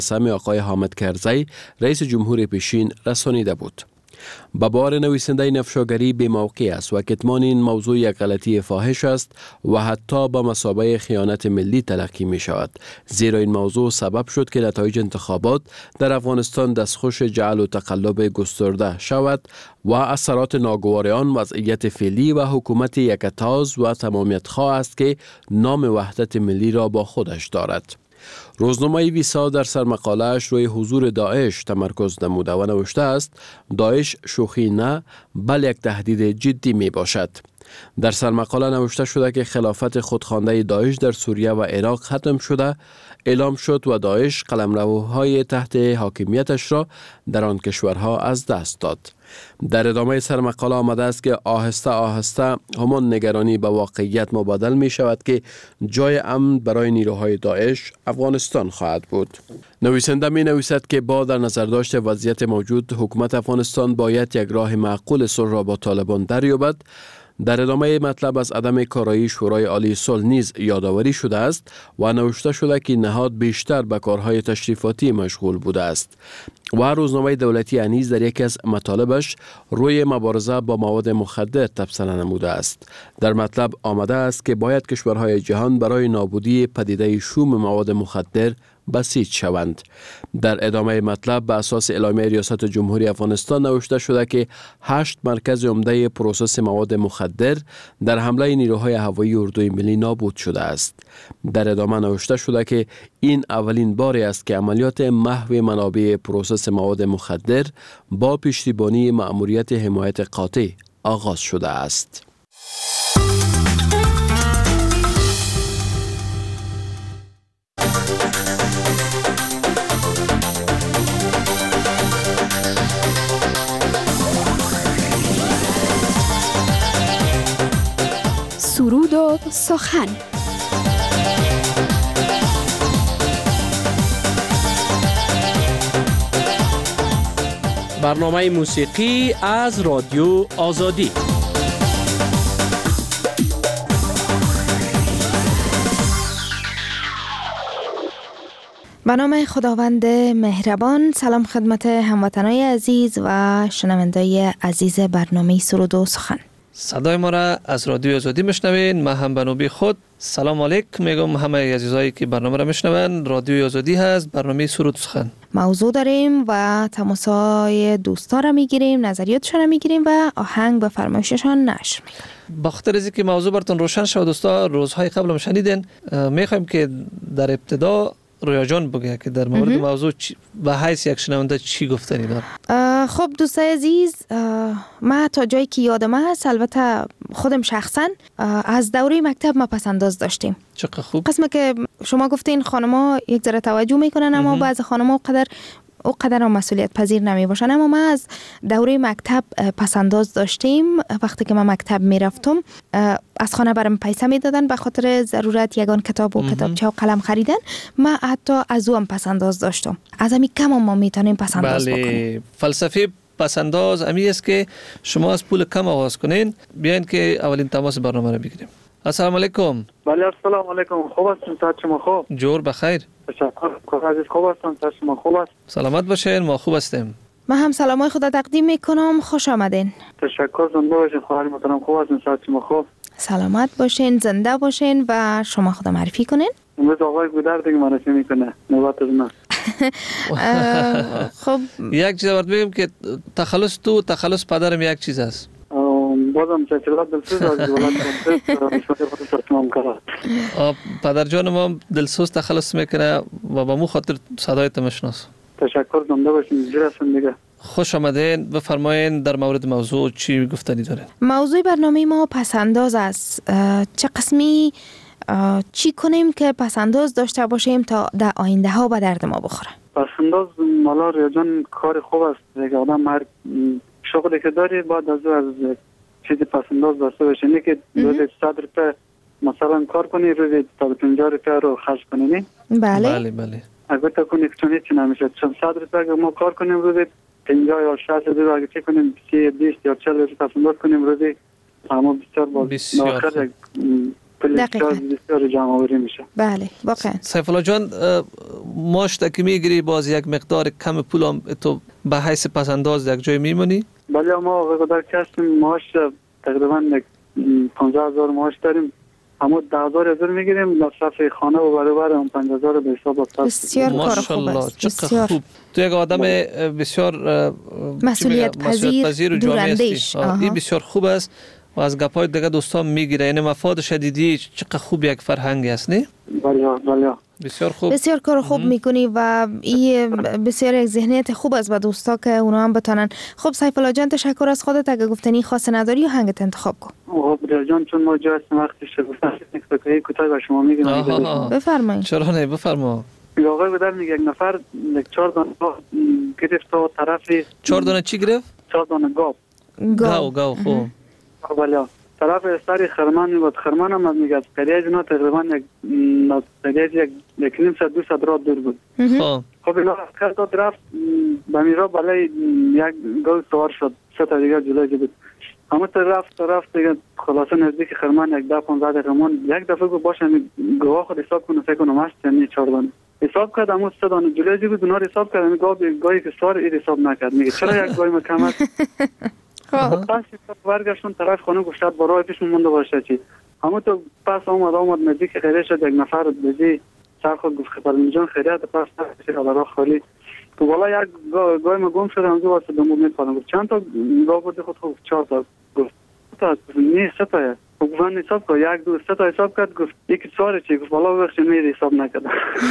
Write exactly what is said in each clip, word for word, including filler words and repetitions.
سمی آقای حامد کرزی رئیس جمهور پیشین رسانیده بود. به بار نویسنده نفشاگری به موقع است و کتمان این موضوع یک غلطی فاحش است و حتی به مثابه خیانت ملی تلقی می شود، زیرا این موضوع سبب شد که نتایج انتخابات در افغانستان دستخوش جعل و تقلب گسترده شود و اثرات ناگوار آن وضعیت فعلی و حکومت یکتاز و تمامیت خواه است که نام وحدت ملی را با خودش دارد. روزنامه ویسا در سرمقاله‌اش روی حضور داعش تمرکز نموده و نوشته است داعش شوخی نه بل یک تهدید جدی می باشد. در سرمقاله نوشته شده که خلافت خودخوانده داعش در سوریه و عراق ختم شده اعلام شد و داعش قلمروهای تحت حاکمیتش را در آن کشورها از دست داد. در ادامه سرمقاله آمده است که آهسته آهسته همان نگرانی به واقعیت مبادل می شود که جای امن برای نیروهای داعش افغانستان خواهد بود. نویسنده می نویسد که با در نظر داشت وضعیت موجود حکومت افغانستان باید یک راه معقول صلح را با طالبان دریابد. در ادامه مطلب از عدم کارایی شورای عالی صلح نیز یادآوری شده است و نوشته شده که نهاد بیشتر به کارهای تشریفاتی مشغول بوده است و روزنامه دولتی انیز در یکی از مطالبش روی مبارزه با مواد مخدر تبصره نموده است. در مطلب آمده است که باید کشورهای جهان برای نابودی پدیده شوم مواد مخدر بسیج شوند. در ادامه مطلب به اساس اعلامیه ریاست جمهوری افغانستان نوشته شده که هشت مرکز عمده پروسس مواد مخدر در حمله نیروهای هوایی اردوی ملی نابود شده است. در ادامه نوشته شده که این اولین باری است که عملیات محو منابع پروسس مواد مخدر با پشتیبانی مأموریت حمایت قاطع آغاز شده است. سرود و سخن. برنامه موسیقی از رادیو آزادی. به نام خداوند مهربان. سلام خدمت هموطنان عزیز و شنوندگان عزیز برنامه سرود و سخن. صدای ما را از رادیو آزادی میشنوین. من هم به نوبه خود سلام علیکم میگم همه عزیزایی که برنامه را میشنون. رادیو آزادی هست، برنامه سرود و سخن. موضوع داریم و تماسای دوستا را میگیریم، نظریاتشان را میگیریم و آهنگ به فرمایششان نشر میکنیم. بخاطر از اینکه موضوع براتون روشن شد دوستا، روزهای قبل هم شنیدین، میخوایم که در ابتدا رویا جان بگه که در مورد موضوع به حیث یک شنونده چی گفتنی داره. خب دوستای عزیز، من تا جایی که یادم هست، البته خودم شخصا از دوره مکتب ما پسنداز داشتیم. چقدر خوب. قسمه که شما گفتین خانم‌ها یک ذره توجه میکنن اما بعضی خانم‌ها قدر او قدر هم مسئولیت پذیر نمی باشن. اما ما از دوره مکتب پسنداز داشتیم. وقتی که من مکتب می رفتم از خانه برام پیسه می دادن به خاطر ضرورت یگان کتاب و کتابچه و قلم خریدن. من حتی از او هم پسنداز داشتم. از همین کم هم ما می تونیم پسنداز بله. بکنیم. فلسفه پسنداز امی است که شما از پول کم آغاز کنین. بیاین که اولین تماس برنامه رو بگیریم. السلام علیکم. بله السلام علیکم. خوب هستین؟ صحت شما خوب؟ جور بخیر. تشکر. عزیز خوب هستم. صحت شما خوب است؟ سلامت باشین. ما خوب هستیم. من هم سلامای خدا تقدیم میکنم. خوش آمدین. تشکر. زنده باشین خواهر محترم. خوب هستین؟ صحت شما خوب؟ سلامت باشین، زنده باشین و شما خدا معرفی کنین. امروز آقای گودر دیگه معرفی میکنه. نوبت از من. خب یک چیز برات بگم که تخلص تو تخلص پدرم یک چیز است. بازم چچلات دلسوز از ولایت کرد. پدر جان ما دلسوز تخلص میکنه و با مو خاطر صدایت میشناس. تشکر. زنده باشین. جور هستین دیگه. خوش آمدین. بفرمایین در مورد موضوع چی گفتنی دارین؟ موضوع برنامه ما پسنداز است. چه قسمی چی کنیم که پسنداز داشته باشیم تا در آینده ها به درد ما بخوره؟ پسنداز مالا ریا جان کار خوب است. یک آدم هر شغلی که داری باید از او از چیزی پسنداز داشته باشه. نه که روزی صد روپیه مثلا کار کنی، روزی تا پنجاه روپیه رو خرج کنی. نه؟ بله بله بله. اگر تا کنی که چون هیچی نمیشه. چون صد روپیه اگر ما کار کنیم روزی پنجاه یا شصت روپیه اگر چی کنیم سی بیست یا چهل روپیه پسنداز کنیم روزی اما بسیار باز. بسیار آخر پول دقیقاً. بسیار جمع آوری میشه. بله واقعا. سیف الله جان ماش که میگیری باز یک مقدار کم پول هم تو به حیث پسنداز یک جای میمونی؟ بله ما آقای قدر کسیم معاش تقریبا پانزده هزار معاش داریم. همون ده هزار هزار میگیریم مصرف خانه و برابر اون پنج هزار به حساب است. بسیار کار خوب است. بسیار خوب. تو یک آدم بسیار مسئولیت پذیر و دوراندیش. این بسیار خوب است و از گپای دیگه دوستان میگیره. یعنی مفاد شدیدی چقدر خوب یک فرهنگی است نه؟ بله بله. بسیار خوب. بسیار کار خوب میکنی و این بسیار یک ذهنیت خوب است به دوستا که اونا هم بتونن. خب سیف الله جان تشکر از خودت. اگه گفتنی خاص نداری یا هنگت انتخاب کن. خب جان چون ما جا هستیم وقتی شد یک کوتاه به شما میگم. بفرمایید. چرا نه بفرما. آقای بدر میگه یک نفر یک چهار دانه گرفت تا طرف چهار دانه چی گرفت؟ چهار دانه گاو. گاو گاو خوب. بله. طرف سری خرمان میبود. خرمان هم میگه از قریه جنا تقریبا یک قریه یک نیم ساعت دو ساعت راه دور بود. خب. خب اینا از داد رفت به میرا بالای یک گاو سوار شد. سه تا دیگه جلوی بود. همه تا رفت تا رفت دیگه خلاصه نزدیک خرمان یک ده پانزده دقیقه مون یک دفعه گفت باشه گواه خود حساب کنه فکر کنم هست یعنی چهار دانه حساب کرد اما سه دانه جلوی بود اونا حساب کرد گاو گاهی که سوار این حساب نکرد میگه چرا یک گاهی ما کم است. خب پس برگشتون طرف خانه گفت شاید برای پیش مونده باشه چی همه تو پس اومد اومد نزدیک خیره شد یک نفر بزی سر خود گفت خبر جان خیریت پس شد راه خالی تو والا یک گاهی ما گم شد اونجا واسه دمو میپادم گفت چند تا گاو بود خود خود چهار تا گفت تا نه سه تا گفت حساب کرد یک دو سه تا حساب کرد گفت یکی چهار چی گفت والا بخش می حساب نکرد.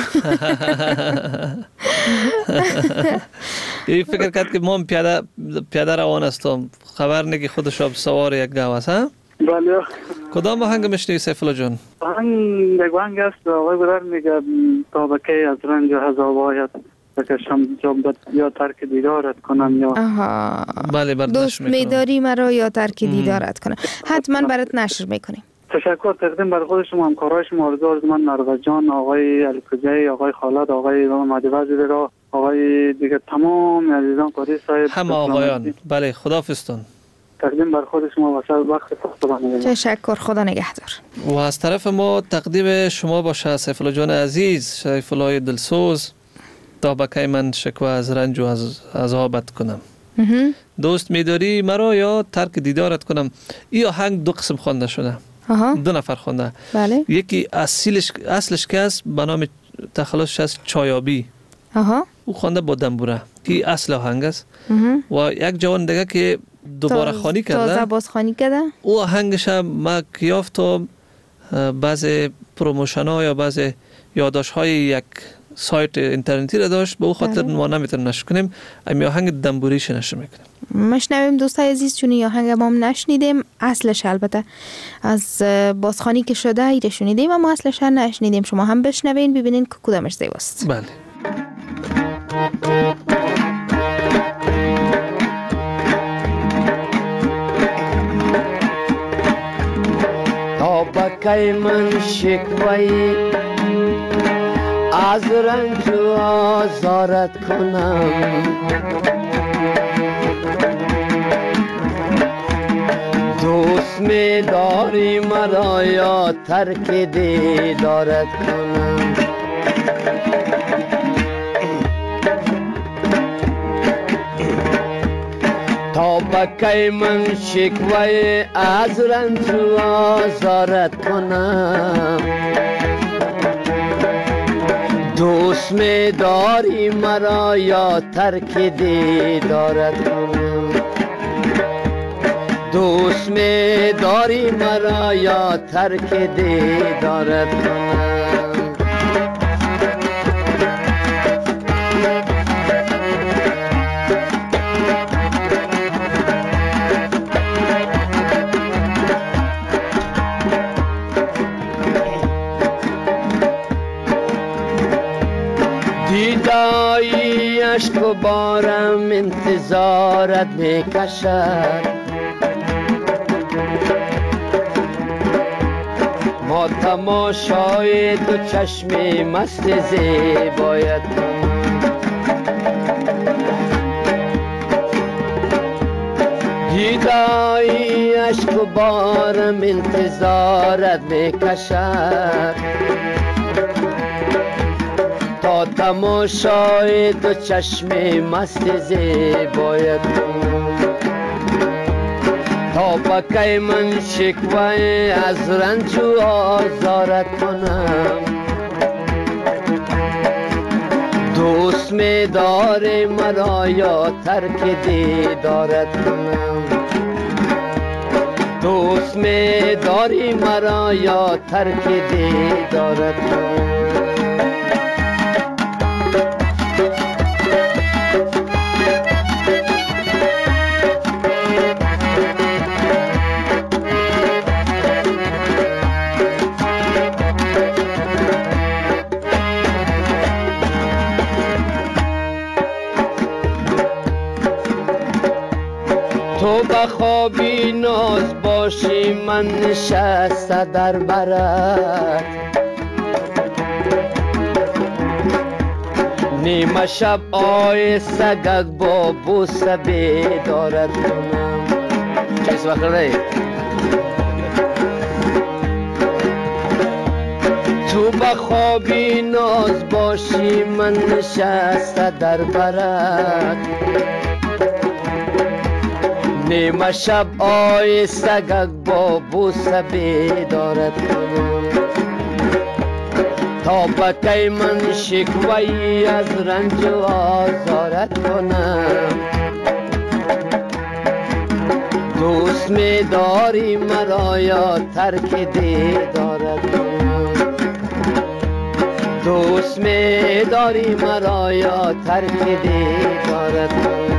این فکر کرد که ما پیاده پیاده روان هستم خبر نه که خودش اب سوار یک گاو است ها. بله. کدام آهنگ میشنوی سیف الله جان؟ آهنگ یک آهنگ است آقای برادر میگه تابکه از رنج هزاوایت بکشم جام یا ترک دیدارت کنم یا آها بله برداشت دوست میکنم میداری مرا یا ترک دیدارت کنم حتما برات نشر میکنیم. تشکر تقدیم بر خود شما همکارای شما آرزو آرزومند مروت جان آقای الکوزی آقای خالد آقای مهدی وزیر را آقای دیگه تمام عزیزان قاری صاحب همه آقایان بله خداحافظتون تقدیم بر خود شما واسه وقت خودتون. تشکر خدا نگهدار. و از طرف ما تقدیم شما باشه سیف الله جان عزیز سیف الله دلسوز تا بکای من شکوه از رنج و از عذابت کنم دوست میداری مرا یا ترک دیدارت کنم. این آهنگ دو قسم خوانده شده. آها. دو نفر خوانده. بله. یکی اصلش اصلش که است به نام تخلصش از چایابی. آها. او خوانده با دنبوره. این اصل آهنگ است. و یک جوان دیگه که دوباره خوانی کرده. تازه باز خوانی کرده. او آهنگش ما یافتم بعض پروموشن ها یا بعض یادداشت های یک سایت اینترنتی را داشت به او خاطر ما نمیتونیم نشر کنیم. امی آهنگ دنبوریش نشر میکنیم. مشنویم دوستای عزیز چون این آهنگ ما هم نشنیدیم اصلش البته از بازخوانی که شده ایره شنیدیم اما اصلش هم نشنیدیم. شما هم بشنوین ببینین که کدامش زیباست. بله. تا بکی من شکوی از رنج و آزارت کنم دوست می داری مرا یا ترک دیدارت کنم تا بکی من شکوی از رنج و آزارت کنم دوست می داری مرا یا ترک دیدارت کنم دوست می داری مرا یا ترک دیدارت کنم دیدایی عشق و بارم انتظارت میکشد ما تماشای دو چشم مست زیبایت کنم دیدایی عشق و بارم انتظارت میکشد تا تماشای دو چشم مست زیبایت تا بکی من شکوه از رنج و آزارت کنم دوست می داری مرا یا ترک دیدارت کنم دوست می داری مرا یا ترک دیدارت کنم تو بخوابی ناز باشی من نشسته در برت نیمه شب آی سگک با بوسه بیدارت کنم چیز وقت رای تو بخوابی ناز باشی من نشسته در برت نیمه شب آی سگک با بوسه بیدارت کنم تا بکی من شکوهی از رنج و آزارت کنم دوست می داری مرا یا ترک دیدارت کنم دوست می داری مرا یا ترک دیدارت کنم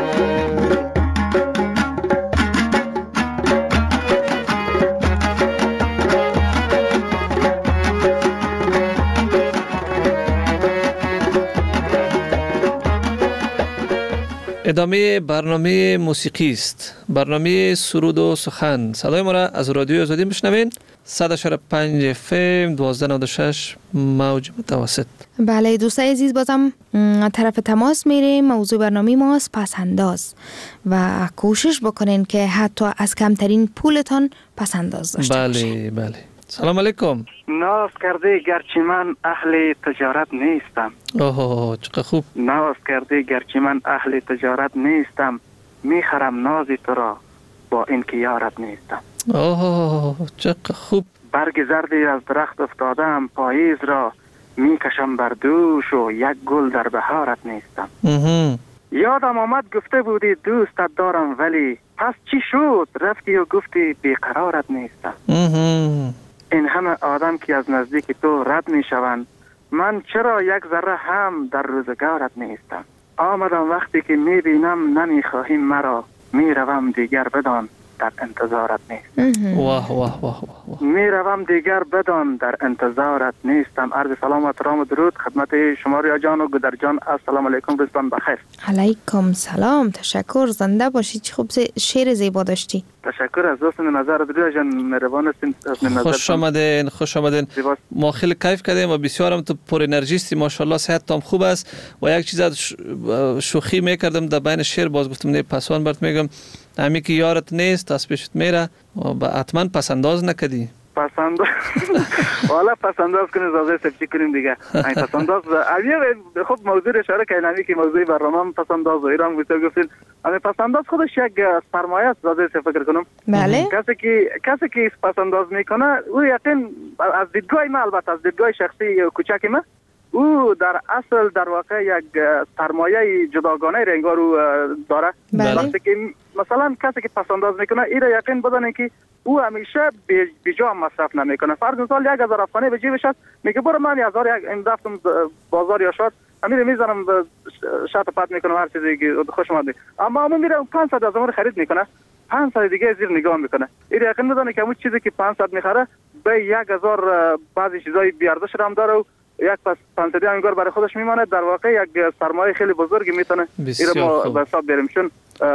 ادامه برنامه موسیقی است. برنامه سرود و سخن. صدای ما را از رادیو آزادی میشنوین. صد و چهار و پنج اف ام دوازده نود و شش موج متوسط. بله دوستای عزیز بازم طرف تماس میریم. موضوع برنامه ماست پسنداز و کوشش بکنین که حتی از کمترین پولتان پسنداز داشته بله باشین. بله. سلام علیکم. ناز کرده گرچه من اهل تجارت نیستم. اوه چقدر خوب. ناز کرده گرچه من اهل تجارت نیستم میخرم نازی تو را با اینکه یارت نیستم. اوه چقدر خوب. برگ زردی از درخت افتادم پاییز را میکشم بر دوش و یک گل در بهارت نیستم. اها. یادم آمد گفته بودی دوستت دارم ولی پس چی شد رفتی و گفتی بیقرارت نیستم. اها. این همه آدم که از نزدیک تو رد می شوند من چرا یک ذره هم در روزگارت نیستم. آمدم وقتی که می بینم نمی خواهی مرا می روم دیگر بدان در انتظارت نیستم. واه واه واه واه. می روم دیگر بدان در انتظارت نیستم. عرض سلام و احترام و درود خدمت شما ریا جان و گودر جان. السلام علیکم روزتان بخیر. علیکم سلام. تشکر. زنده باشی. چه خوب شعر زیبا داشتی. تشکر از دوست نظر ریا جان مهربان هستین. خوش آمدین خوش آمدین. ما خیلی کیف کردیم و بسیار هم تو پر انرژیستی ماشاءالله صحت تام خوب است و یک چیز شوخی میکردم در بین شعر باز گفتم نه پسوان برات میگم همی که یارت نیست از پیشت میره و حتما پسنداز نکدی. پسنداز والا پسنداز کنیم زازه سفچی کنیم دیگه. این پسنداز اویه خب موضوع اشاره کردن که موضوع برنامه پسنداز و ایران گفته گفتین همین پسنداز خودش یک سرمایه است. زازه فکر کنم بله کسی که کسی که پسنداز میکنه او یقین از دیدگاه من البته از دیدگاه شخصی کوچک من او در اصل در واقع یک سرمایه جداگانه رنگار رو داره. وقتی که مثلا کسی که پسنداز میکنه ایره یقین بدانه که او همیشه بیجا مصرف نمیکنه. فرض مثال یک هزار افغانی به جیبش هست میگه برو من هزار یک رفتم بازار یا شاد امیر میزنم شات پات میکنم هر چیزی که خوش اومد. اما اما میره پانصد هزار خرید میکنه پانصد دیگه زیر نگاه میکنه. ایره یقین بدانه که اون چیزی که پانصد میخره به یک هزار بعضی چیزای بی ارزش هم داره و یک پس پانصدی انگار برای خودش میمانه. در واقع یک سرمایه خیلی بزرگی میتونه ایره ما به حساب بیاریم چون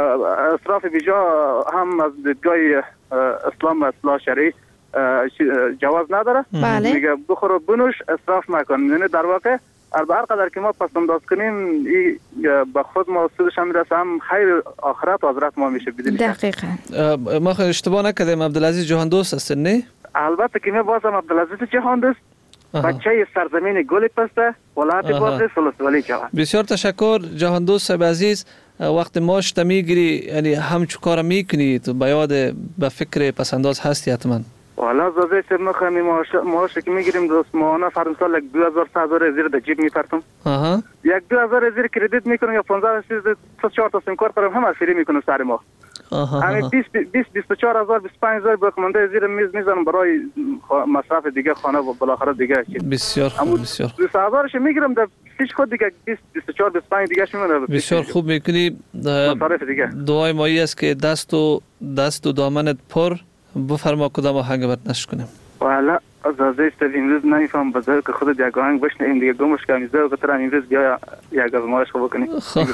اسراف بیجا هم از دیدگاه اسلام و اصلاح شرعی جواز نداره. بله. میگه بخور و بنوش اسراف مکن. یعنی در واقع هر قدر که ما پسنداز کنیم این به خود ما سودش هم میرسه، هم خیر آخرت و آخرت ما میشه بدون شک. دقیقاً. ما خیلی اشتباه نکردیم عبدالعزیز جهاندوست هستن نه؟ البته که می بازم عبدالعزیز جهاندوست بچه سرزمین گل پسته ولایت بازی سلسولی جوان. بسیار تشکر جهاندوست صاحب عزیز. وقت ماش میگیری یعنی همچو کار میکنی تو به یاد به فکر پسنداز هستی حتما. والا زازه چه میخوایم ماش ماش که میگیریم دوست ماهانه فرض مثال یک دو هزار سه هزار زیر در جیب میپرتم. آها. یک دو هزار زیر کردیت میکنم یا پانزده تا چهار تا سیم کارت دارم همه فری میکنم سر ماه. همین بیست بیست و چهار هزار بیست و پنج هزار باقیمانده زیر میز میزنم برای مصرف دیگه خانه و بالاخره دیگه. بسیار خوب بسیار. بیست هزارش میگیرم در پیش خود دیگه بیست بیست و چهار بیست و پنج دیگه میمونه. بسیار خوب میکنی. مصرف دیگه. دعای ما است که دست و دست و دامنت پر بفرما کدام آهنگ برات نشر کنیم. والا از ازش تا امروز نمیفهم بذار که خودت یک آهنگ بشنویم دیگه گمش کنیم زو که ترا امروز بیا یک آزمایش خوب کنیم.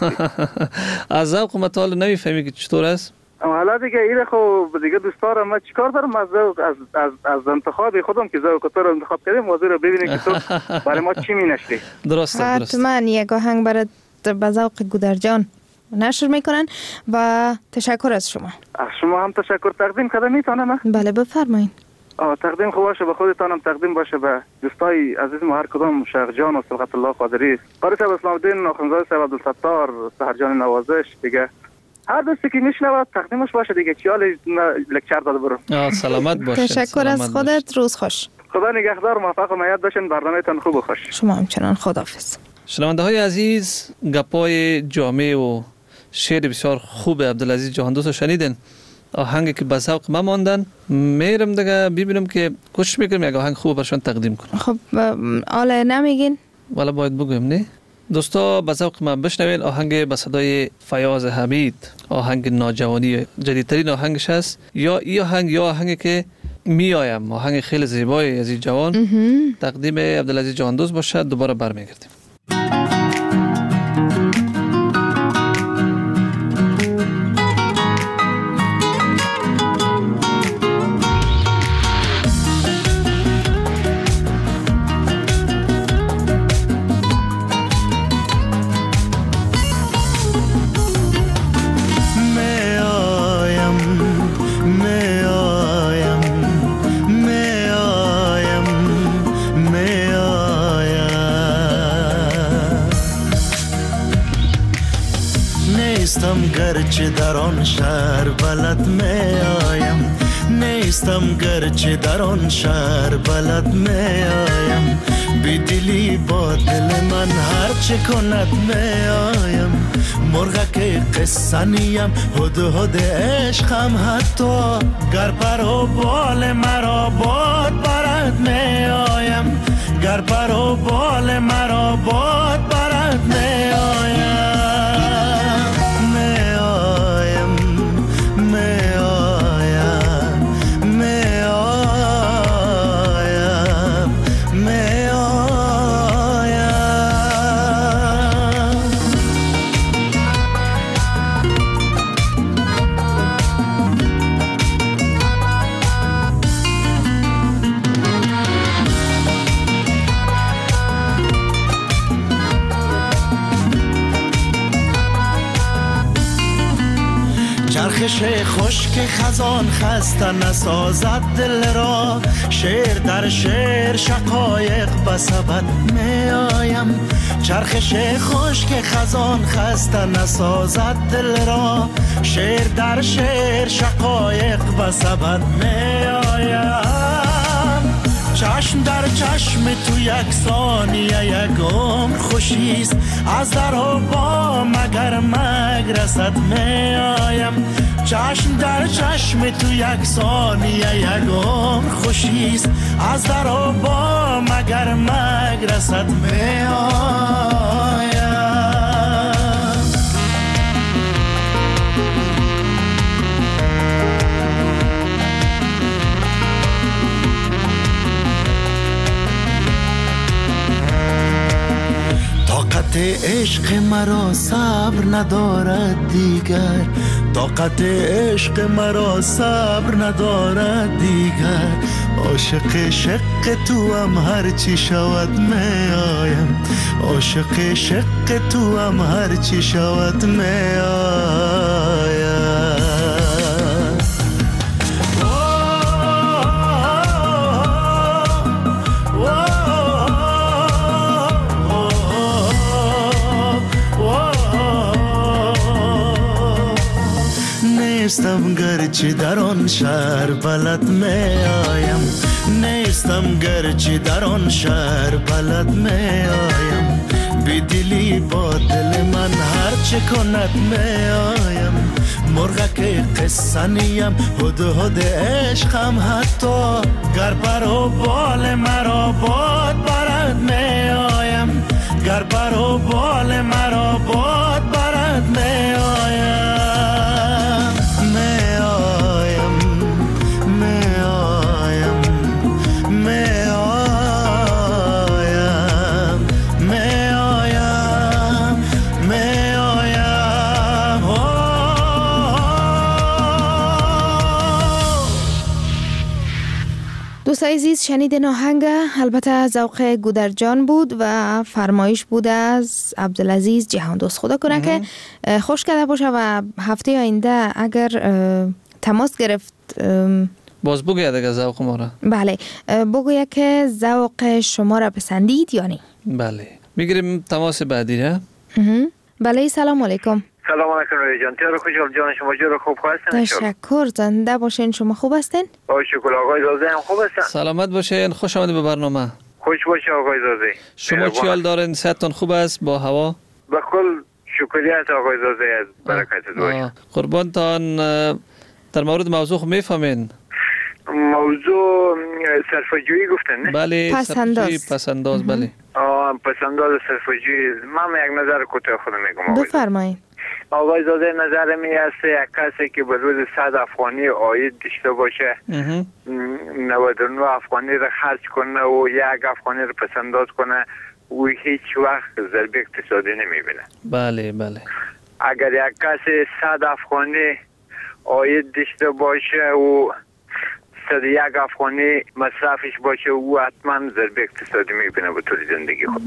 از ذوق مطالعه نمیفهمی که چطور است؟ حالا دیگه ایره خو دیگه دوستارا ما چیکار دارم از ذوق از از از انتخاب خودم که ذوق تو رو انتخاب کردم موضوع رو ببینیم که تو برای ما چی مینشتی. درسته درست. حتما یک آهنگ برای به ذوق گودرجان نشر میکنن و تشکر از شما. از شما هم تشکر. تقدیم کردم میتونم؟ بله بفرمایید. آه تقدیم خوب باشه به خودتانم، تقدیم باشه به دوستای عزیز ما هر کدام، شیخ جان و صبغت الله قادری، قاری صاحب اسلام الدین، ناخنزاده صاحب عبدالستار، سحر جان نوازش دیگه. هر دوستی که میشنوه تقدیمش باشه دیگه چیال لکچر داده برو. آه سلامت باشین. تشکر از خودت. روز خوش. خدا نگهدار، موفق و مؤید باشین. برنامه‌تان خوب و خوش. شما همچنان. خداحافظ. شنونده های عزیز، گپای جامع و شعر بسیار خوب عبدالعزیز جهاندوست شنیدن. آهنگی که به ذوق ما ماندن، میرم دیگه ببینم که کوشش میکنم یک آهنگ خوب برشون تقدیم کنم. خب آله نمیگین؟ والا باید بگویم نه. دوستا به ذوق ما بشنوین آهنگ به صدای فیاض حمید، آهنگ ناجوانی، جدیدترین آهنگش است. یا این آهنگ یا آهنگی که میایم، آهنگ خیلی زیبای از این جوان. تقدیم عبدالعزیز جهاندوست باشه. دوباره برمیگردیم. گرچه در آن شهر بلد می آیم، نیستم گرچه در آن شهر بلد می آیم، بی دلی با دل من هر چه کند می آیم، مرغک قصه نیم هد هد عشقم، حتی گر پر و بال مرا باد برد می آیم، گر پر و بال مرا باد برد می آیم. چرخش خشک خزان خسته نسازد دل را، شعر در شعر شقایق بسبد می آیم، چرخش خشک خزان خسته نسازد دل را، شعر در شعر شقایق بسبد می آیم، چشم در چشم تو یک ثانیه یک عمر خوشیست، از در و با مگر مگرسد می آیم، چشم در چشم تو یک ثانیه یک عمر خوشیست، از در و با مگر مگرسد می آیم. طاقت عشق مرا صبر ندارد دیگر، طاقت عشق مرا صبر ندارد دیگر، عاشق شق تو هم هر چی شود می آیم عاشق شق تو هم هر چی شود می آیم نیستم گرچه در آن شهر بلد می آیم نیستم گرچه در آن شهر بلد می آیم بی دلی با دل من هر چه کند می آیم مرغک قصه نیم هد هد عشقم حتی گر بر و بال مرا باد برد می آیم گر بر و بال مرا باد برد می آیم دوستای عزیز شنیدین آهنگ البته ذوق گودرجان بود و فرمایش بود از عبدالعزیز جهان دوست. خدا کنه که خوش کرده باشه و هفته آینده اگر تماس گرفت باز بگوید اگر ذوق ما را. بله بگوید که ذوق شما را پسندید یا نه. بله میگیریم تماس بعدی ها. بله سلام علیکم. سلام علیکم رای جان. تیار خوشحال جان شما جور خوب هستین؟ تشکر زنده باشین. شما خوب هستین؟ با شکر آقای زاده هم خوب هستن؟ سلامت باشین. خوش آمدید به برنامه. خوش باشه آقای زاده. شما چی حال دارین؟ صحتتون خوب است با هوا؟ به کل شکریت آقای زاده از برکت باشه. قربانتان در مورد موضوع خود میفهمین؟ موضوع صرفه‌جویی گفتن نه؟ بله پسنداز. پسنداز بله. آه پسنداز صرفه‌جویی. من یک نظر کوتاه خودم میگم. بفرمایید. آقای زاده نظر می است یک کسی که به روز صد افغانی عاید داشته باشه نود و نه افغانی رو خرج کنه و یک افغانی رو پسنداز کنه و هیچ وقت ضربه اقتصادی نمیبینه. بله بله. اگر یک کسی صد افغانی عاید داشته باشه و صد یک افغانی مصرفش باشه او حتما ضربه اقتصادی میبینه به طور زندگی خود.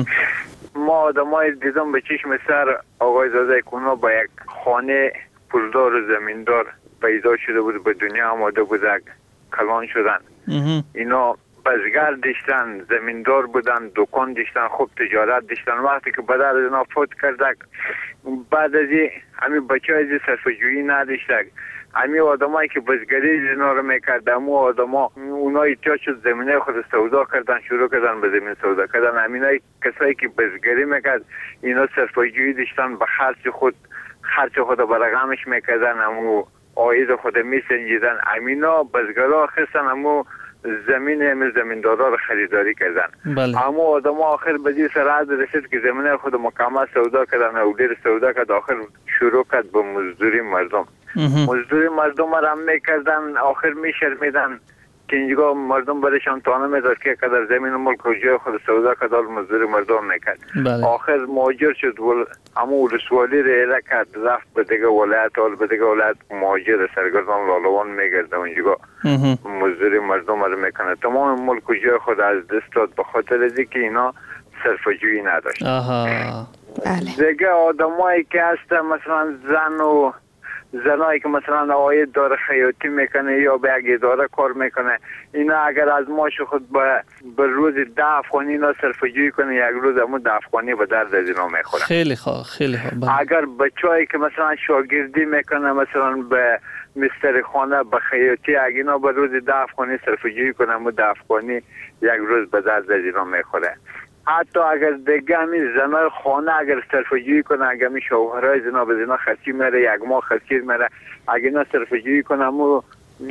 ما آدمای دیدم به چشم سر آقای زاده کونا با یک خانه پولدار و زمیندار پیدا شده بود به دنیا آماده بود کلان شدن. اینا بزگر داشتن زمیندار بودن دکان داشتن خوب تجارت داشتن. وقتی که پدر اینا فوت کردک بعد از این همین بچه های صرفه‌جویی نداشتک همین آدمایی که بزگری اینا رو میکرد همون آدما اونا احتیاج شد زمینه خود سودا کردن شروع کردن به زمین سودا کردن. همینای کسایی که بزگری میکرد اینا صرفه‌جویی داشتن به خرج خود خرج خود به رقمش میکردن همون عاید خود میسنجیدن. همینا بزگرا خستن همون زمین همین زمیندارا رو خریداری کردن. بله. همون آدما آخر به این سرعت رسید که زمینه خود مکمل سودا کردن و دیر سودا کرد آخر شروع کرد به مزدوری مردم. مزدوری مردم را هم میکردن آخر میشرمیدن که اینجا مردم برشان تانه میداد که قدر زمین ملک و جای خود سودا کدال مزدوری مردم میکرد. بله. آخر مهاجر شد اما ولسوالی را ایره کرد رفت به دیگه ولایت حال به دیگه ولایت مهاجر سرگردان لالوان میگرده اونجا مزدوری مردم را میکنه. تمام ملک و جای خود از دست داد به خاطر از که اینا صرفه‌جویی نداشت. آها. بله. دیگه آدمایی که هست مثلا زن و زنایی که مثلا عاید داره خیاطی میکنه یا به یک اداره کار میکنه اینا اگر از ماش خود به به روز ده افغانی اینا صرفه‌جویی کنه یک روز همون ده افغانی به درد از اینا میخوره. خیلی خواه خیلی خواه. اگر بچه‌ای که مثلا شاگردی میکنه مثلا به مستر خانه به خیاطی اگر اینا به روز ده افغانی صرفه‌جویی کنه همون ده افغانی یک روز به درد از اینا میخوره. حتی اگر دیگه همین زنای خانه اگر صرفه‌جویی کنه اگر همین شوهرای زنا به زنا خرچی میره یک ماه خرچی میره اگر اینا صرفه‌جویی کنه همون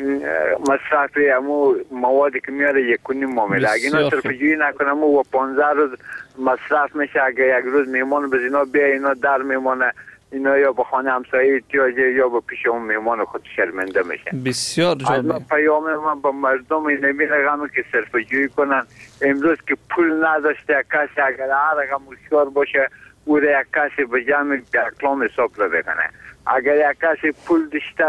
مصرف همون موادی که میاره یک کنی ماه میره. اگر اینا صرفه‌جویی نکنه همون و پانزده روز مصرف میشه. اگر یک روز میمان به زنا بیا اینا در میمانه اینا یا به خانه همسایه احتیاجه یا به پیش اون میمان خود شرمنده میشه. بسیار جالب. از پیام من به مردم این نمی‌رگم که صرفه‌جویی کنن. امروز که پول نداشته کسی اگر هر رقم هوشیار باشه او را یک کسی به جمع اقلام حساب را بکنه. اگر یک کسی پول داشته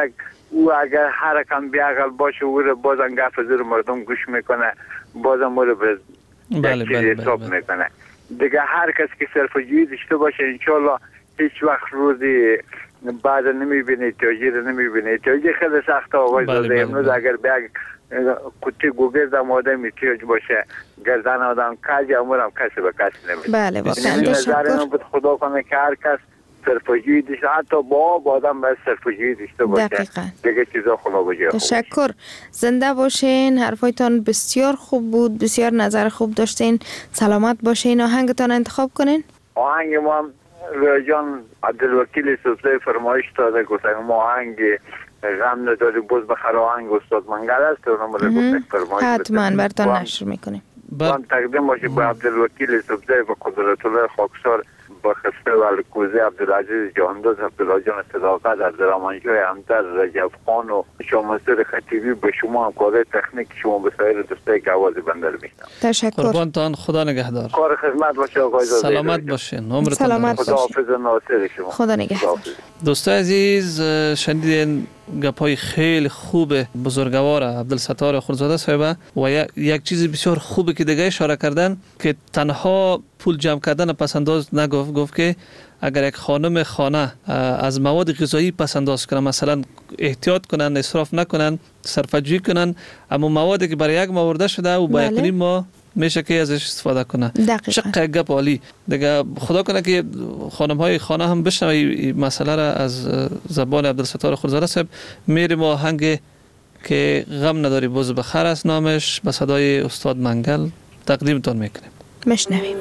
او اگر هر کم بیاقل باشه او رو بازم گپ زیر مردم گوش میکنه، بازم او رو به بله بله حساب بله. میکنه. دیگه هر کس که صرفه‌جویی داشته باشه انشالله هیچ وقت روزی بعد نمیبینه تاجر نمیبینه. تاجر خیلی سخته آقای بله زاده. بله امروز بله. اگر بیاگ کتی گوگرد هم آدم احتیاج باشه گردن آدم کج امورم کسی به کسی نمیده. بله واقعا نظر من تشکر. بود خدا کنه که هر کس صرفه‌جویی داشته، حتی با با آدم باید صرفه‌جویی داشته باشه. دقیقاً. دیگه چیزا خدا بجای خوب. تشکر. زنده باشین. حرفایتان بسیار خوب بود، بسیار نظر خوب داشتین. سلامت باشین. آهنگتان انتخاب کنین. آهنگ ما هم جان عبدالوکیل سبزه فرمایش داده گفتن ما آهنگ غم نداری بز بخر آهنگ استاد منگل است و نمره گفتن فرمایش حتما بسید. برتان وان- نشر میکنیم. وان تقدیم باشه به عبدالوکیل سبزه و قدرت الله خاکسار با خسته و الکوزه عبدالعزیز جاندوز عبدالله جان صداقت عبدالرحمن جای همدر رجب خان و شامسر خطیبی به شما همکاره تکنیک شما به سایر دوستای که آواز بندر میشنم. تشکر. قربانتان، خدا نگهدار. کار خدمت باشه آقای زاده. سلامت باشین. عمرتون سلامت دراز. خدا حافظ و ناصر شما. خدا نگهدار. خداحافظ. دوستای عزیز، شنیدین گپای خیلی خوب بزرگوار عبدالستار خورزاده صاحب و یک چیز بسیار خوبه که دیگه اشاره کردن که تنها پول جمع کردن پسنداز نگفت، گفت که اگر یک خانم خانه از مواد غذایی پسنداز کنن، مثلا احتیاط کنن، اسراف نکنن، صرفه‌جویی کنن، اما موادی که برای یک مورده شده و با یقینی ما میشه که ازش استفاده کنه. دقیقاً. چقدر گپ عالی. دیگه خدا کنه که خانم های خانه هم بشنوه این مسئله را از زبان عبدالستار خورزاده صاحب. میریم آهنگ که غم نداری بز بخر است نامش، به صدای استاد منگل تقدیمتان میکنیم. مشنویم.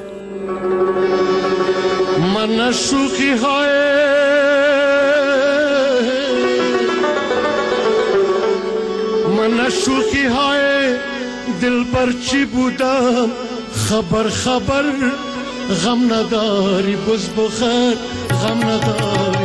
من شوخی های من شوخی های دل برچی بودم، خبر خبر غم نداری بز بخر، غم نداری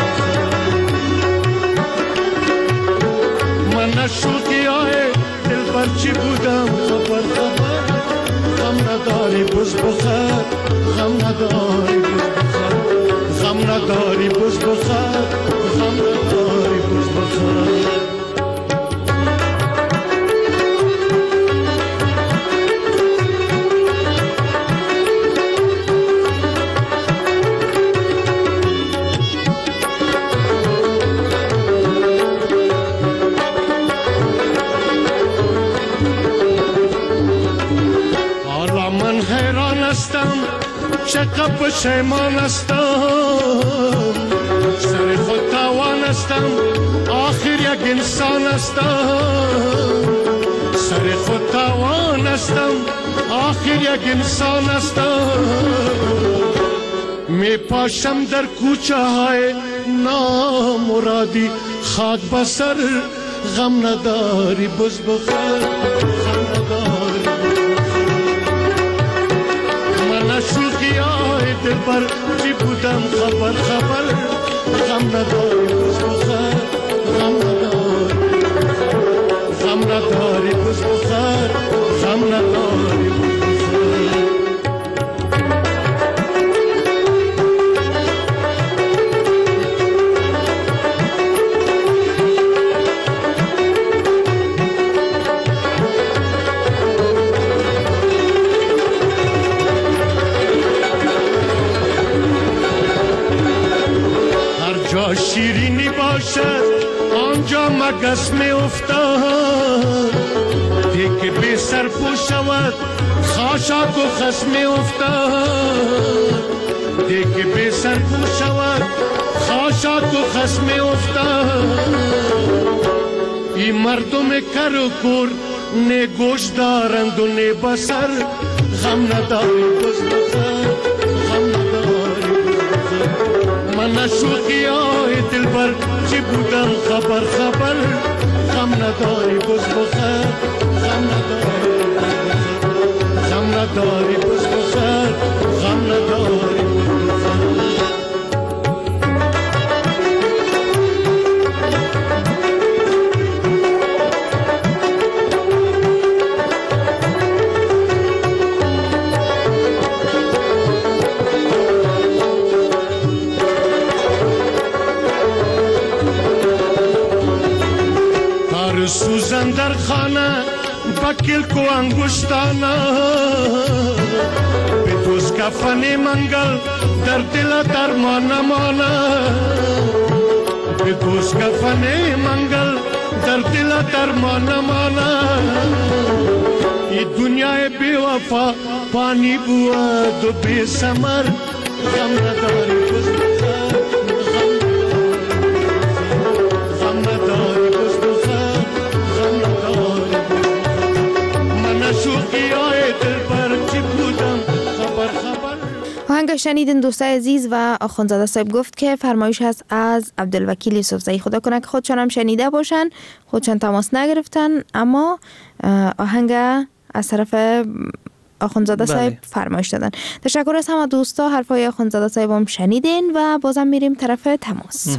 من شوخی های دل برچی بودم، خبر خبر غم نداری بز بخر، غم نداری بز بخر، غم نداری بز بخر، غم نداری بز بخر. چقدر پشیمان هستم، سر خود توان هستم، آخر یک انسان هستم. سر خود توان هستم، آخر یک انسان هستم. می پاشم در کوچه های نامرادی، خاک بسر غم نداری بز بخر، غم نداری. من شوخی های دل بر چی بودم، خبر خبر غم نداری بز بخر، غم نداری، غم نداری بز بخر، غم نداری بز بخر. شیرینی باشد آنجا مگس می افتاد، دیگه بی سر پو شود خاشاک و خس می افتاد، دیگه بی سر پو شود خاشاک و خس می افتاد. این مردم کر و کور نه گوش دارند و نه بسر، غم نداری بز بخر، غم نداری بز بخر. من شوخی های دل بر چی بودم، خبر خبر غم نداری بز بخر، غم نداری بز بخر، غم نداری بز بخر، غم نداری بز بخر. اندر خانه بکل کو انگشتانا به دوست کفن منگل در دل درمان مانا به دوست کفن منگل در دل درمان مانا ای دنیای بی وفا پانی بود و بی سمر غم نداری بزرگزار غم نداری بزرگزار غم نداری من شوقی های دل پر چی بودم خبر خبر. آهنگ شنیدین دوستای عزیز و آخوندزاده صاحب گفت که فرمایش هست از عبدالوکیل یوسفزئی. خدا کنه که خودشان هم شنیده باشن، خودشان تماس نگرفتن، اما آهنگ از طرف آخوندزاده صاحب بله. فرمایش دادن. تشکر از همه دوستا، حرفای آخوندزاده صاحب هم شنیدین و بازم میریم طرف تماس.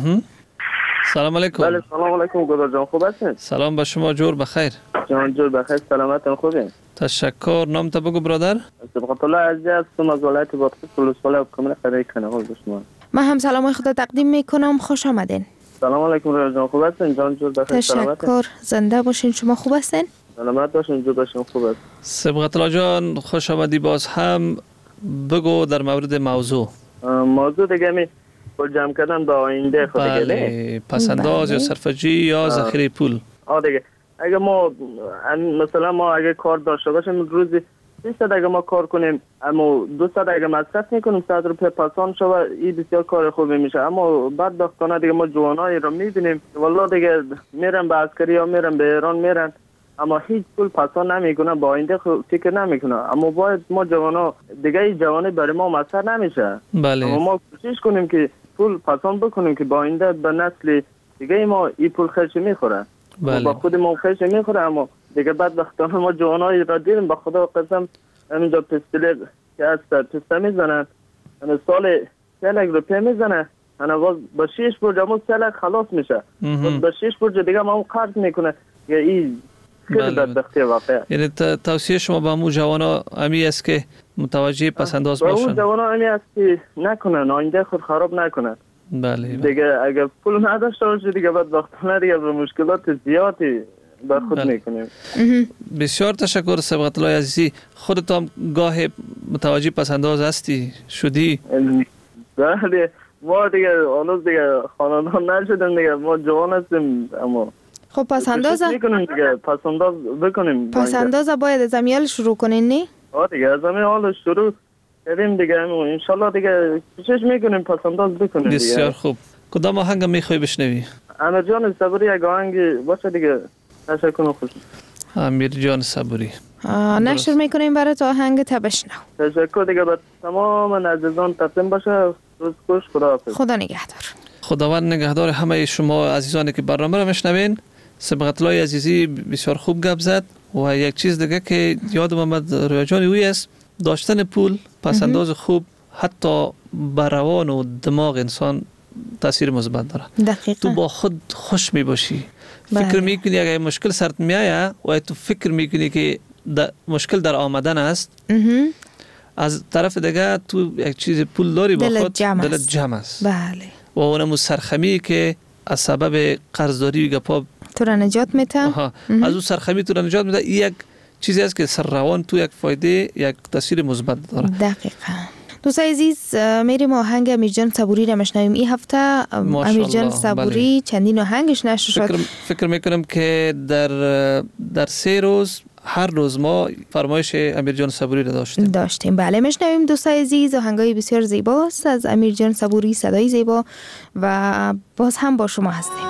سلام علیکم. بله سلام علیکم گلدار جان، خوب هستین؟ سلام به شما، جور بخیر. جان جور بخیر، سلامتون خوبین؟ تشکر. نام تا بگو برادر. صبغت الله عزیز هستم از ولایت بادغیس ولسوالی کامل قریه کنگال به شما. من هم سلامای خدا تقدیم میکنم، خوش آمدین. سلام علیکم برادر جان، خوب هستین؟ جان جور بخیر، سلامتین؟ تشکر، زنده باشین. شما خوب هستین؟ سلامت باشین، جور باشین، خوب است. صبغت الله جان خوش آمدی. باز هم بگو در مورد موضوع. موضوع دیگه می پول جمع کردن به آینده خود دیگه. بله، پسنداز یا صرفه‌جویی یا ذخیره پول. آه دیگه اگه ما مثلا ما اگه کار داشته باشیم روزی بیست اگه ما کار کنیم اما دویست اگه مصرف میکنیم صد روپیه پسان شوه، این بسیار کار خوبی میشه. اما بدبختانه دیگه ما جوانایی رو میبینیم والله دیگه میرن به عسکری یا میرن به ایران میرن اما هیچ پول پسان نمیکنن، با آینده فکر نمیکنن. اما باید ما جوانا دیگه این جوانی برای ما مصرف نمیشه. بله. اما ما کوشش کنیم که پول پسان بکنیم که با آینده به نسل دیگه ما این پول خرج میخوره. بله. با خود ما خرج میخوره اما دیگه بدبختانه ما جوانایی را دیدیم به خدا قسم همینجا پستیل که هست پسته میزنن یعنی سال سلک روپیه میزنه انا باز با شیش برج همون سلک خلاص میشه باز با شیش برج دیگه ما اون قرض میکنه یا این خیلی بدبختی واقعا. یعنی توصیه شما به همون جوانا همی است که متوجه پسنداز باشن. با اون جوانا همی است که نکنن آینده خود خراب نکنن. بله. دیگه اگه پول نداشته باشه دیگه بدبختانه دیگه به مشکلات زیادی بر خود بله. میکنیم. بسیار تشکر صبغت الله عزیزی. خودت هم گاه متوجه پسنداز هستی شدی؟ بله ما دیگه هنوز دیگه خاندان نشدیم دیگه، ما جوان هستیم اما خب پسنداز میکنیم دیگه، پسنداز بکنیم. پسنداز باید از امیال شروع کنین نی؟ آه دیگه از امیال شروع کردیم دیگه انشالله دیگه کوشش میکنیم پسنداز بکنیم. بسیار خوب. کدام آهنگ میخوای بشنوی؟ امیر جان صبوری یک آهنگی باشه دیگه نشر کنم خوش. امیر جان صبوری نشر میکنیم برای تو آهنگ تا بشنو. تشکر دیگه با تمام عزیزان تقدیم باشه. روز خوش، خدا خدا نگهدار. خداوند نگهدار همه شما عزیزانی که برنامه رو میشنوین. صبغت الله عزیزی بسیار خوب گپ زد و یک چیز دیگه که یادم آمد رویا جان اوی است، داشتن پول پسنداز خوب حتی بر روان و دماغ انسان تاثیر مثبت داره. دقیقاً. تو با خود خوش می باشی. بله. فکر میکنی اگه مشکل سرت میایه و تو فکر میکنی که مشکل در آمدن است، از طرف دیگه تو یک چیز پول داری با خود دلت جمع است. بله. و اونم سرخمی که از سبب قرضداری و گپا تو را نجات میده. از اون سرخمی تو را نجات میده. یک چیزی است که سر روان تو یک فایده یک تاثیر مثبت داره. دقیقاً. دوستای عزیز میریم آهنگ امیر جان صبوری را میشنویم. این هفته امیر جان صبوری بله. چندین آهنگش نشر شد. فکر, فکر میکنم که در در سه روز هر روز ما فرمایش امیر جان صبوری را داشتیم. داشتیم بله. میشنویم دوستای عزیز آهنگای بسیار زیباست از امیر جان صبوری، صدای زیبا و باز هم با شما هستیم.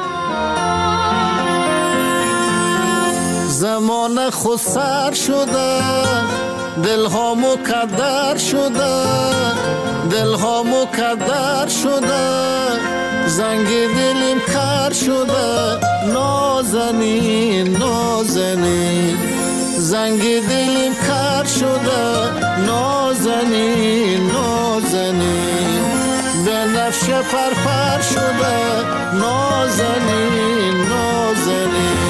زمان خود سر شده دل ها مقدر شده دل ها مقدر شده زنگ دلیم کر شده نازنین نازنین زنگ دلیم کر شده نازنین نازنین به نفش پرپر شده نازنین نازنین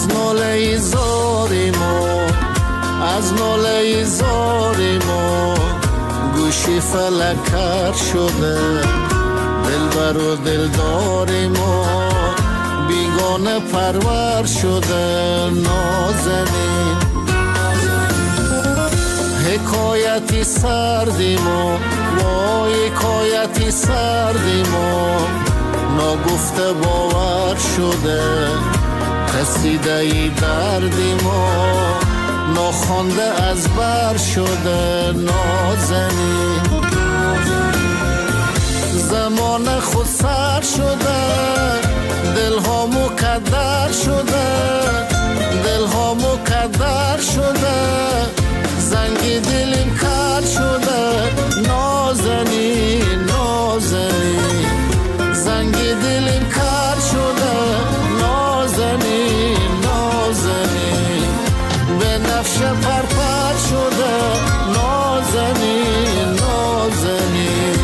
از ناله زار ما از ناله زار ما گوشی فلکر شده دلبر و دلدار ما بیگانه پرور شده نازنین حکایتی سردی ما وای حکایتی سردی ما ناگفته باور شده قصیده ای دردی ما ناخوانده از بر شده نازنین زمان خود سر شده دلها مکدر شده دلها مکدر شده زنگ دلیم کر شده نازنین نازنین زنگ دلیم کر شده نازنین نازنین به نفش پرپر شده نازنین نازنین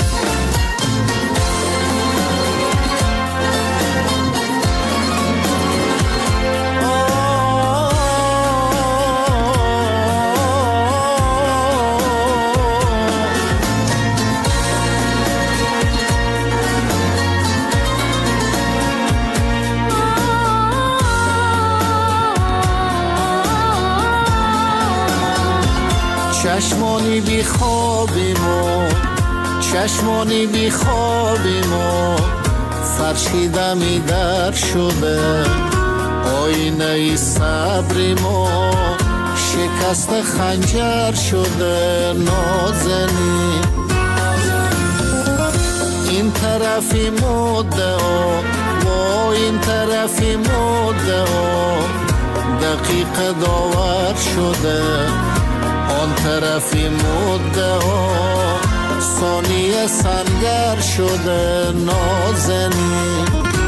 چشمانی بی خوابی ما چشمانی بی خوابی ما فرشیده می در شده آینه ای صبری ما شکست خنجر شده نازنین این طرفی مدعا با این طرفی مدعا دقیق داور شده آن طرفی مدعا ثانیه سنگر شده نازنین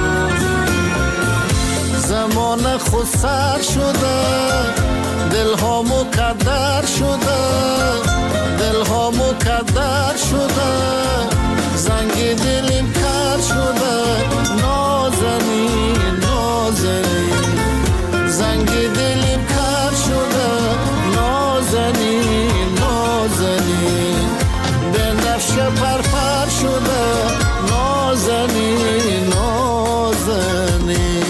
زمان خود سر شده دلها مکدر شده دلها مکدر شده زنگ دلیم کر شده نازنین نازنین زنگ دلیم کر شده نازنین نازنین به نفش پرپر شده نازنین نازنین.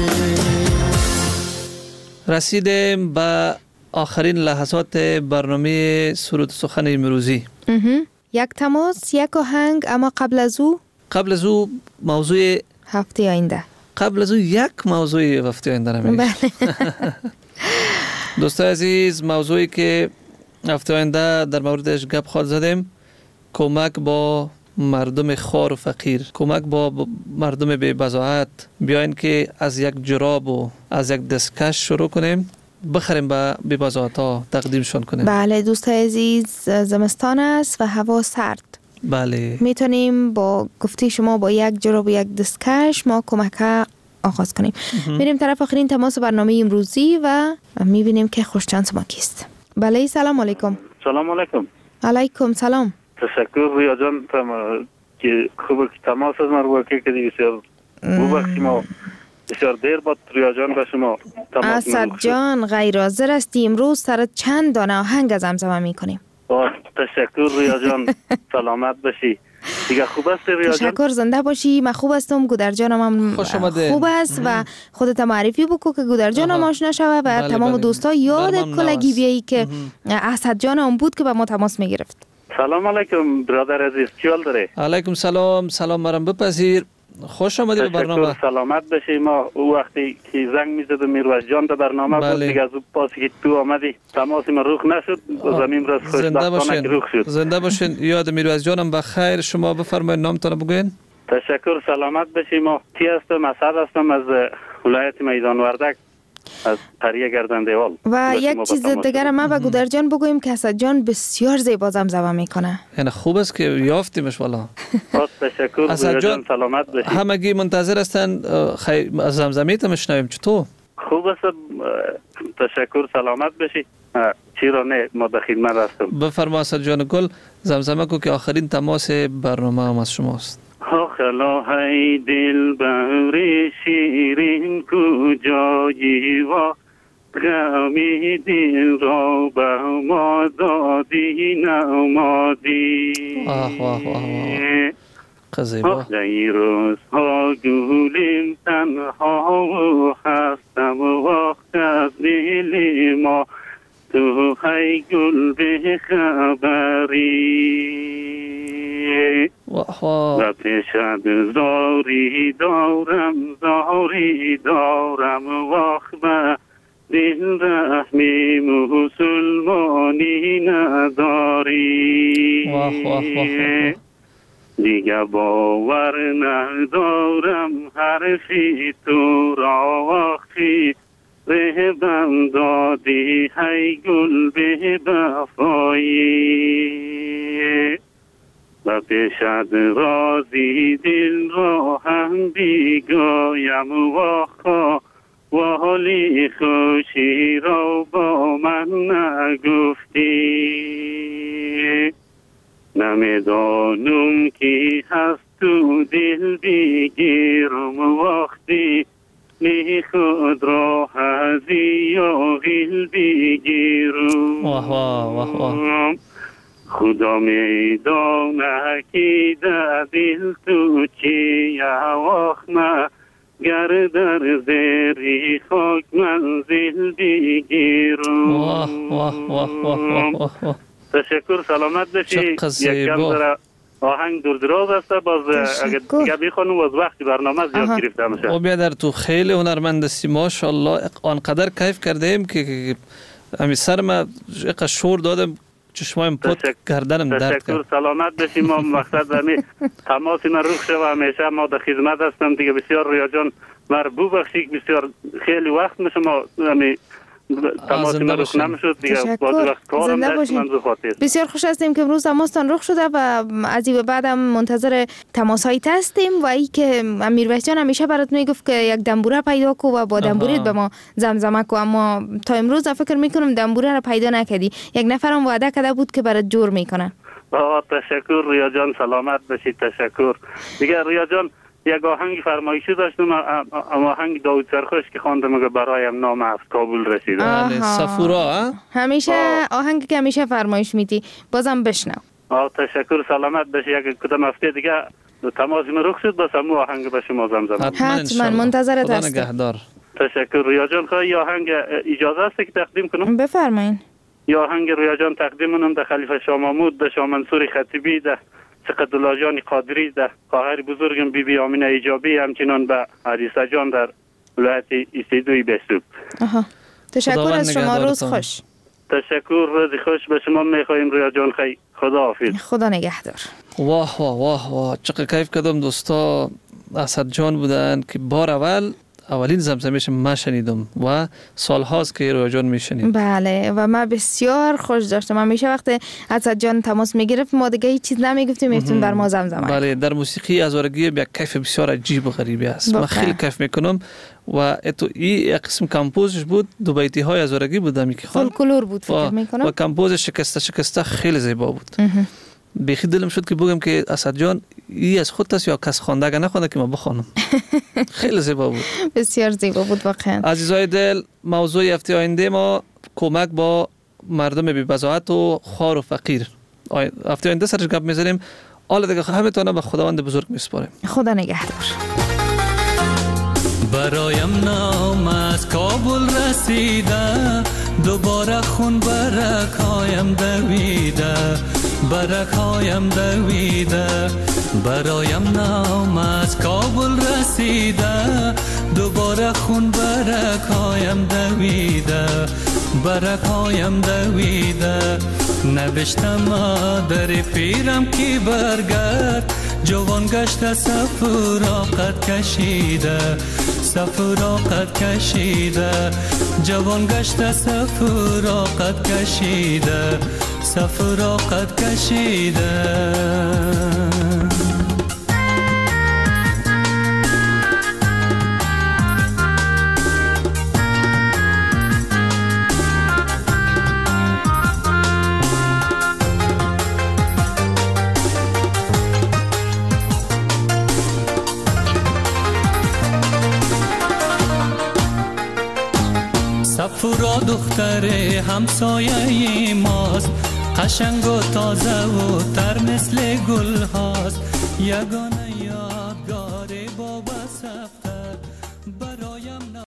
رسیدیم به آخرین لحظات برنامه سرود سخن امروزی. یک تماس یک آهنگ، اما قبل از او قبل از او موضوع هفته آینده قبل از او یک موضوع هفته آینده نمیشه. دوستای عزیز، موضوعی که هفته آینده در موردش گپ خواهد زدیم کمک با مردم خوار و فقیر، کمک با مردم بی بضاعت. بیاین که از یک جراب و از یک دستکش شروع کنیم، بخریم به بی بضاعت ها تقدیمشون کنیم. بله دوستای عزیز، زمستان است و هوا سرد. بله، میتونیم با گفته شما با یک جراب و یک دستکش ما کمک آغاز کنیم. میریم طرف آخرین تماس برنامه امروزی و میبینیم که خوششانس ما کیست. بله، سلام علیکم. سلام علیکم. علیکم سلام. تشکر رویا جان تم... که خوب که تماس از من رو که کدی بسیار ببخشی ما بسیار دیر با رویا جان به شما تماس اسد جان غیر حاضر هستی، امروز سر چند دانه آهنگ از زمزمه میکنیم. تشکر رویا جان، سلامت باشی. دیگه خوب است رویا جان؟ تشکر، زنده باشی. من خوب هستم، گودر جانم هم خوب است و خودت معرفی بکو که گودر جانم آشنا شوه و بله تمام بله. دوستا یاد کلگی بیایی که اسد جانم بود که به ما تماس میگرفت. سلام علیکم برادر عزیز، چی حال داره؟ علیکم سلام. سلام مرم بپذیر. خوش آمدی به برنامه. سلامت باشی. ما او وقتی که زنگ میزدم میروز جان به برنامه بله. بود دیگه از پاسی که تو آمدی تماسی ما روخ نشد، زمین راست خوشبختانه که روخ شد. زنده باشین. یاد میروز جانم بخیر. شما بفرمایید نامتون بگوین. تشکر، سلامت باشی. ما کی هستم؟ اسد هستم از ولایت میدان وردک، از قریه گردنده‌وال. و یک چیز دیگر ما به گودر جان بگویم که اسد جان بسیار زیبا زمزمه میکنه. یعنی خوب است که یافتیمش والا. تشکر اسد جان، سلامت باشی. همگی منتظر هستن خی... از زمزمه تو بشنویم. چطور؟ خوب است. تشکر، سلامت باشی. چرا نه، ما در خدمت هستم. بفرما اسد جان گل، زمزمه کو که آخرین تماس برنامه هم از شماست. آخلا های دل بر شیرین کجایی و غمی دل را به ما دادی نمادی. واه واه واه قزیبا. ای روزها گولیم تنها و هستم وقت از دل ما تو های گل به خبری و پیشت زاری دارم زاری دارم وقت به دل رحمی مسلمانی نداری واه واه واه دیگه باور ندارم حرفی تو را وقتی رهبم دادی های گل به بفایی و پیشت رازی دل را هم بیگایم وقتا و حالی خوشی را با من نگفتی نمیدانم کی هست تو دل بگیرم وقتی نی خود را هزی یا غیل بگیرم واه واه واه خدا میدانه که در دل تو چیه وقت ما گر در زیری خاک منزل بگیرم. واه واه واه واه واه تشکر سلامت بشی. یک کم ذره آهنگ دور دراز است باز اگر دیگه بخونم از وقتی برنامه زیاد گرفته میشه. او بیادر تو خیلی هنرمند هستی ماشاءالله آنقدر کیف کردیم که امی سر ما اقا شور دادم چشمایم پت گردنم درد کرد. تشکر سلامت بشی. ما مقصد همی تماسی من روخ شو همیشه ما در خدمت هستم دیگه. بسیار رویا جان مربوب بخشی بسیار خیلی وقت میشه ما همی تماسی من روخ نمیشد دیگه باز وقت کارم دست من زو خاطر. بسیار خوش هستیم که امروز تماستان رخ شده و از این بعد هم منتظر تماس هایت هستیم و ای که امیر وحید جان همیشه برات میگفت که یک دنبوره پیدا کو و با دنبوریت به ما زمزمه کو، اما تا امروز فکر میکنم دنبوره رو پیدا نکردی. یک نفرم وعده کرده بود که برات جور میکنه. آه تشکر ریا جان سلامت بشید. تشکر دیگه. ریا جان یک آهنگ فرمایشی داشتم آهنگ داود سرخوش که خواندم مگه برایم نام از کابل رسید. بله صفورا همیشه آهنگ که همیشه فرمایش میدی بازم بشنو. آه تشکر سلامت بشی. یک کدام هفته دیگه تماس من رخ شد بس همو آهنگ به شما زمزمه. حتما منتظرت هستم. خدا نگهدار. تشکر ریا جان. خواهی آهنگ اجازه است که تقدیم کنم؟ بفرمایید. یا آهنگ ریا جان تقدیم کنم در خلیفه شاه محمود، در شاه منصور خطیبی، در سقطالله جان قادری، در خواهر بزرگم بی بی آمینه ایجابی، همچنان به عریسه جان در ولایت ایسیدوی بسوب. آها تشکر از شما. روز خوش. تشکر. روز خوش به شما میخوایم ریا جان. خیلی خدا حافظ. خدا نگهدار. واه واه واه واه چقدر کیف کردم. دوستا اسد جان بودن که بار اول اولین زمزمه‌اش ما شنیدم و سال هاست که رویا جان میشنید. بله و من بسیار خوش داشتم. همیشه وقت اسد جان تماس میگرفت ما دیگه هیچ چیز نمیگفتیم، میفتیم بر ما زمزمه. بله در موسیقی هزارگی یک کیف بسیار عجیب و غریبی است. من خیلی کیف میکنم و اتو این یک قسم کمپوزش بود دو بیتی های هزارگی بود همی که خال کلور بود فکر میکنم و کمپوزش شکسته شکسته خیلی زیبا بود. بیخی دلم شد که بگم که اسد جان ای از خودت است یا کس خوانده اگه نخوانده که ما بخوانم. خیلی زیبا بود. بسیار زیبا بود واقعا. عزیزای دل موضوع هفته آینده ما کمک با مردم بی بضاعت و خوار و فقیر. هفته آینده سرش گپ میزنیم. حالا دیگه همه تانا به خداوند بزرگ میسپاریم. خدا نگهدار. برایم نام از کابل رسیده، دوباره خون برکایم دویده، برکایم دویده. برایم نام از کابل رسیده، دوباره خون برکایم دویده، برکایم دویده. نوشتم مادر پیرم کی برگرد، جوان گشته سفراقت کشیده، سفراقت کشیده. جوان گشته سفراقت کشیده، سفراقت کشیده. صفورا دختر همسایه ماست، قشنگ و تازه و تر مثل گل هاست. یگانه یادگار بابا سفتر